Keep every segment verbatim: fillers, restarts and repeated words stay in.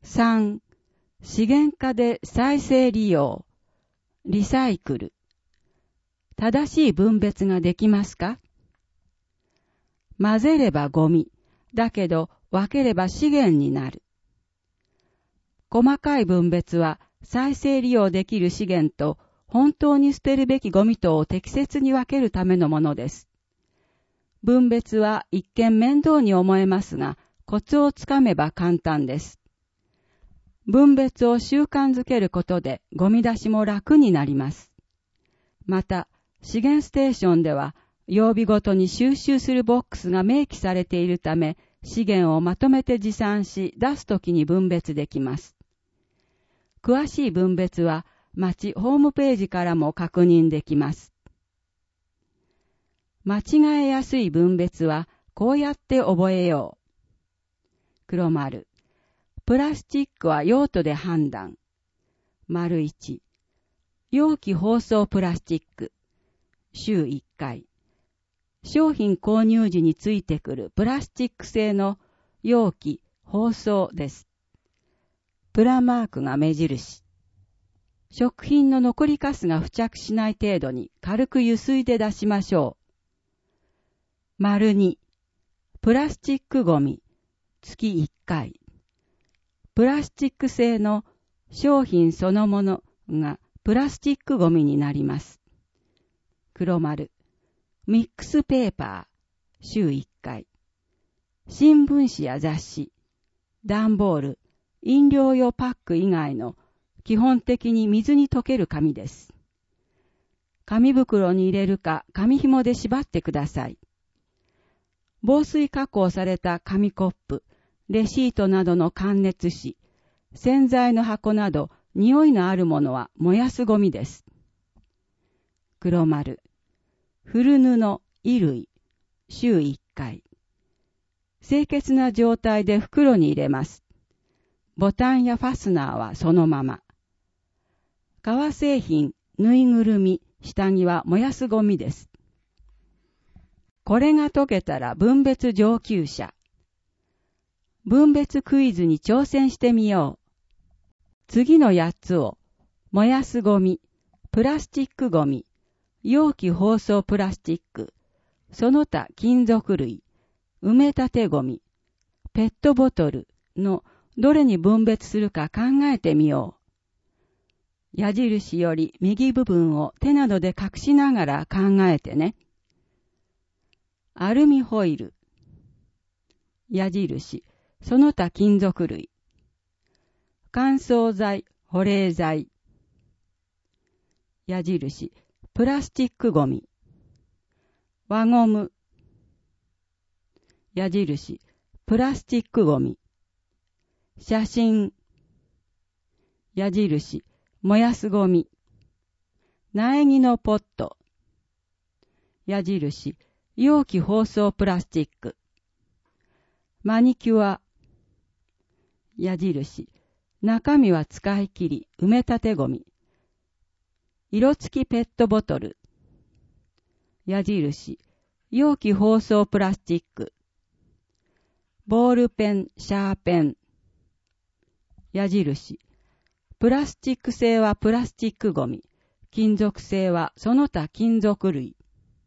さん、資源化で再生利用、リサイクル。正しい分別ができますか？混ぜればゴミ、だけど分ければ資源になる。細かい分別は再生利用できる資源と本当に捨てるべきゴミとを適切に分けるためのものです。分別は一見面倒に思えますが、コツをつかめば簡単です。分別を習慣づけることでゴミ出しも楽になります。また、資源ステーションでは曜日ごとに収集するボックスが明記されているため、資源をまとめて持参し出すときに分別できます。詳しい分別は町ホームページからも確認できます。間違えやすい分別はこうやって覚えよう。黒丸。プラスチックは用途で判断。丸一。容器包装プラスチック。週いっかい。商品購入時についてくるプラスチック製の容器包装です。プラマークが目印。食品の残りカスが付着しない程度に軽くゆすいで出しましょう。丸に、プラスチックゴミ、月いっかい。プラスチック製の商品そのものがプラスチックゴミになります。黒丸、ミックスペーパー、週いっかい。新聞紙や雑誌、段ボール、飲料用パック以外の基本的に水に溶ける紙です。紙袋に入れるか紙紐で縛ってください。防水加工された紙コップ、レシートなどの感熱紙、洗剤の箱など匂いのあるものは燃やすゴミです。黒丸、古布、衣類、週いっかい。清潔な状態で袋に入れます。ボタンやファスナーはそのまま。革製品、ぬいぐるみ、下着は燃やすゴミです。これが解けたら分別上級者。分別クイズに挑戦してみよう。次のやっつを、燃やすゴミ、プラスチックゴミ、容器包装プラスチック、その他金属類、埋め立てゴミ、ペットボトルのどれに分別するか考えてみよう。矢印より右部分を手などで隠しながら考えてね。アルミホイル。矢印、その他金属類。乾燥剤、保冷剤。矢印、プラスチックゴミ。輪ゴム。矢印、プラスチックゴミ。写真。矢印、燃やすゴミ。苗木のポット。矢印、容器包装プラスチック。マニキュア。矢印、中身は使い切り、埋め立てゴミ。色付きペットボトル。矢印、容器包装プラスチック。ボールペン、シャーペン。矢印、プラスチック製はプラスチックゴミ。金属製はその他金属類。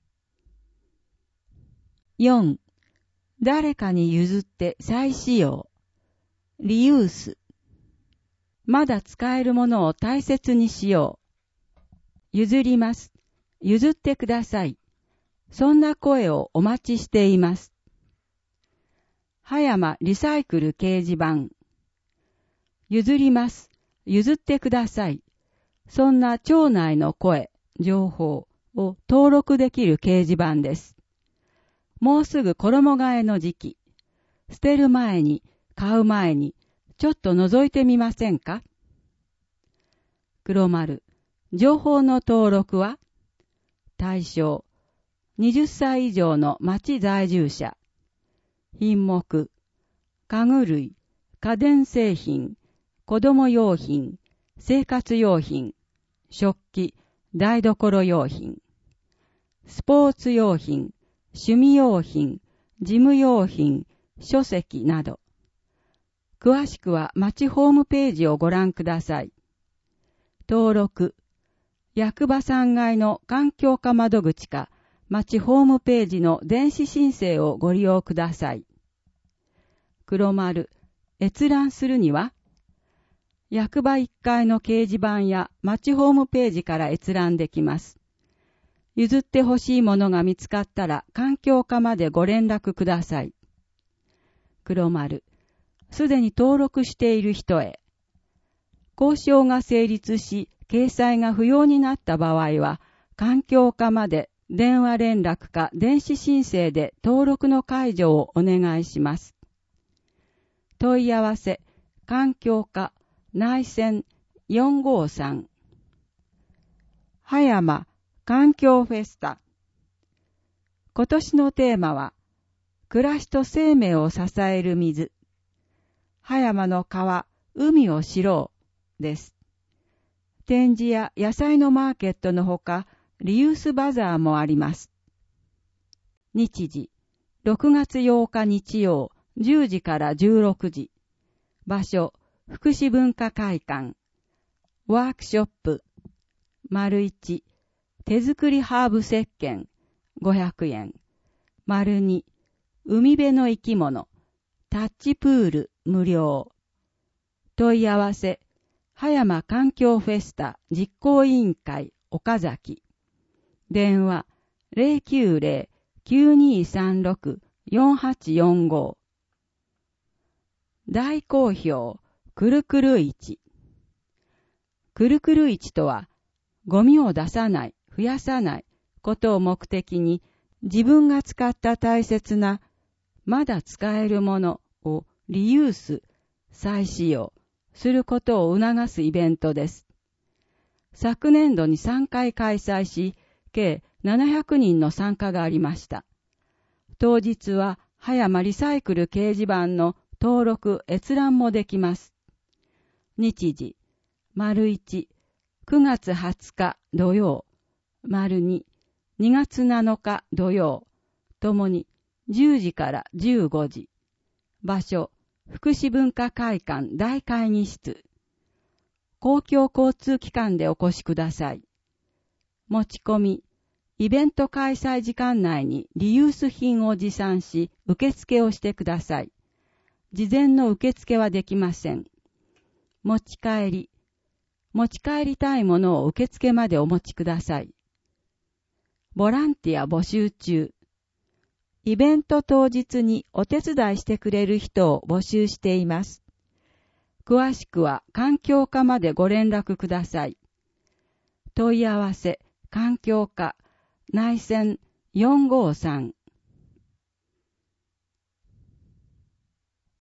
よん. 誰かに譲って再使用。リユース。まだ使えるものを大切にしよう。譲ります。譲ってください。そんな声をお待ちしています。葉山リサイクル掲示板。譲ります。譲ってください。そんな町内の声、情報を登録できる掲示板です。もうすぐ衣替えの時期。捨てる前に、買う前に、ちょっと覗いてみませんか？黒丸。情報の登録は？対象。はたち以上の町在住者。品目。家具類、家電製品、子供用品、生活用品、食器、台所用品。スポーツ用品、趣味用品、事務用品、書籍など。 詳しくは町ホームページをご覧ください。登録、役場さんがいの環境課窓口か町ホームページの電子申請をご利用ください。黒丸、閲覧するには、役場いっかいの掲示板や町ホームページから閲覧できます。譲ってほしいものが見つかったら環境課までご連絡ください。黒丸、すでに登録している人へ。交渉が成立し、掲載が不要になった場合は、環境課まで電話連絡か電子申請で登録の解除をお願いします。問い合わせ、環境課、内線よんごさん。葉山環境フェスタ。今年のテーマは、暮らしと生命を支える水。葉山の川、海を知ろうです。展示や野菜のマーケットのほか、リユースバザーもあります。日時、ろくがつようか日曜、じゅうじからじゅうろくじ。場所、福祉文化会館。ワークショップ。丸一、手作りハーブ石鹸、ごひゃくえん。丸二、海辺の生き物、タッチプール、無料。問い合わせ、葉山環境フェスタ実行委員会、岡崎。電話、ゼロきゅうゼロ きゅうにさんろく よんはちよんご。大好評、くるくる市。くるくる市とは、ゴミを出さない、増やさないことを目的に、自分が使った大切な、まだ使えるものをリユース、再使用することを促すイベントです。昨年度にさんかい開催し、計ななひゃくにんの参加がありました。当日は、葉山リサイクル掲示板の登録閲覧もできます。日時、丸一、くがつはつか土曜、丸二、にがつなのか土曜、ともにじゅうじからじゅうごじ。場所、福祉文化会館大会議室。公共交通機関でお越しください。持ち込み、イベント開催時間内にリユース品を持参し、受付をしてください。事前の受付はできません。持ち帰り、持ち帰りたいものを受付までお持ちください。ボランティア募集中。イベント当日にお手伝いしてくれる人を募集しています。詳しくは環境課までご連絡ください。問い合わせ、環境課、内線よんごさん。